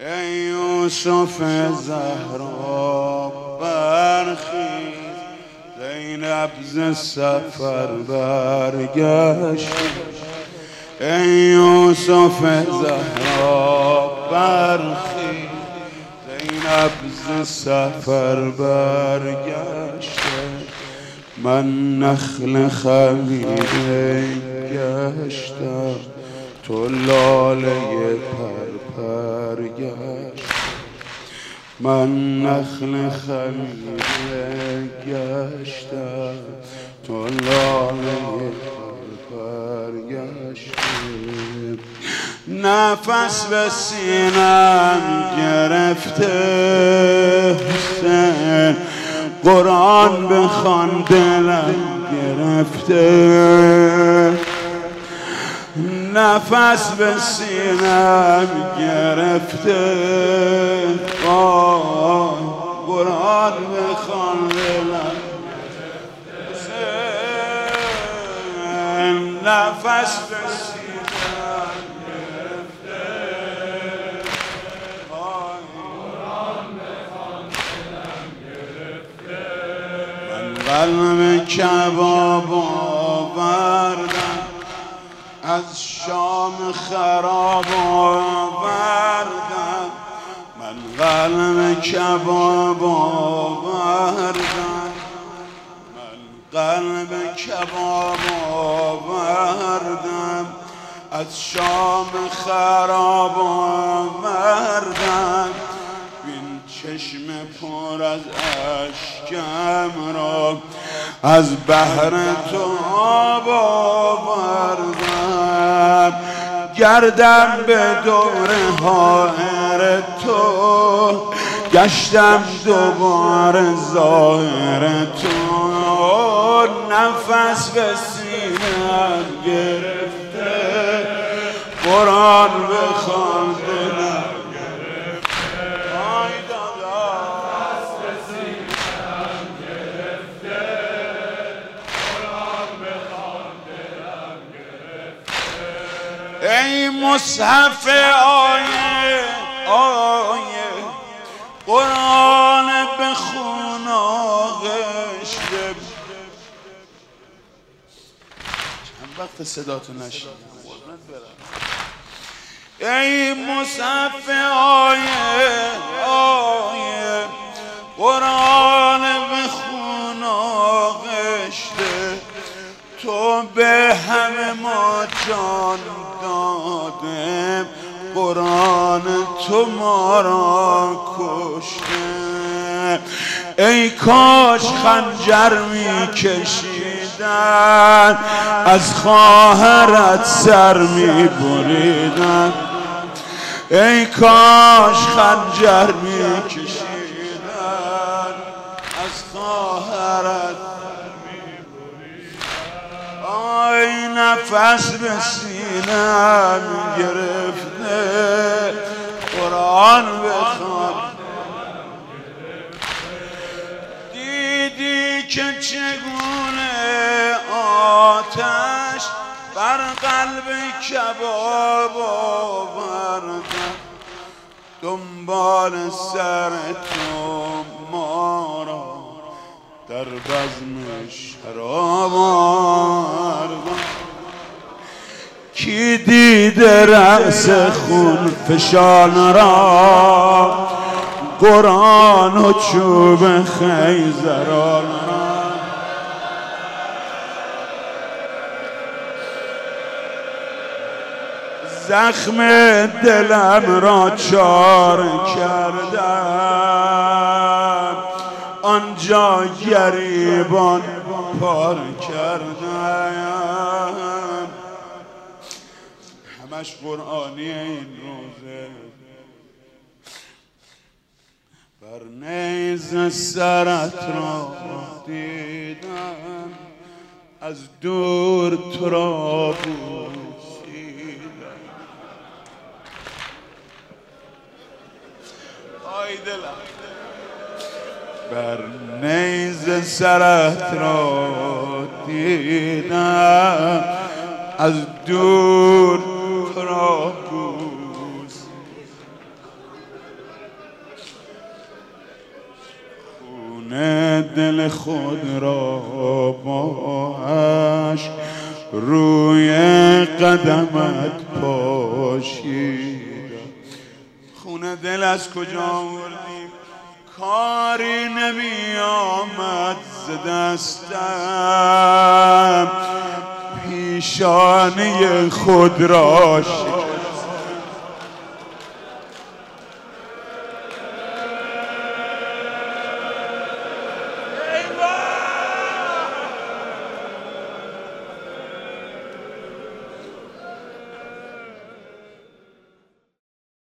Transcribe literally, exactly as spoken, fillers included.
ای یوسف زهرا برخیز، زینب ز سفر برگشت. ای یوسف زهرا برخیز، زینب ز سفر برگشت. من نخل خمیده گشتم، تو لاله پرپر گشت. من نخل خمیده گشتم، تو لاله پرپر گشت. نفس به سینم گرفته حسین، قرآن بخوان دلم گرفته. نفس به سینم گرفته، قرآن بخوان دلم گرفته. نفس به سینم گرفته، قرآن بخوان دلم گرفته. من قلب کباب آوردم، از شام خراب آوردم. من قلب کباب آوردم، من قلب کباب آوردم. از شام خراب آوردم. بین چشم پر از اشکم را، از بحر تو آب آوردم. گردم به دور حائر تو، گشتم دوباره ظاهر تو. نفس به سینم گرفته، قرآن بخوان دلم گرفته. آی دادا نفس به سینم گرفته، قرآن بخوان دلم گرفته. ای مصحف آیه آیه، قرآن بخون آغشته. چند وقت صداتو نشیدم. ای مصحف آیه آیه، قرآن بخون آغشته. تو به همه ما جان داده، قرآن تو ما را کشته. ای کاش خنجر می کشیدن، از خواهرت سر می بریدن. ای کاش خنجر می کشیدن، از خواهرت سر می بریدن. آی نفس به سینم گرفته، قرآن بخوان. دیدی که چگونه آتش بر قلب کباب آوردم. دنبال سر تو ما را در بزم شراب آوردم. کی دیده رأس خون فشان را، قرآن و چوب خیزران را. زخم دلم را چار کردم، آنجا گریبان پار کردم. همش قرآنی این روزه. بر نیز سرت را دیدم، از دور تو را بوسیدم. آی دلم بر نیز سرت را دیدم، از دور تو را بوسیدم. دل خود را با عشق روی قدمت پاشیدم. خون دل از کجا آوردیم؟ کاری نمی آمد ز دستم، پیشانی خود را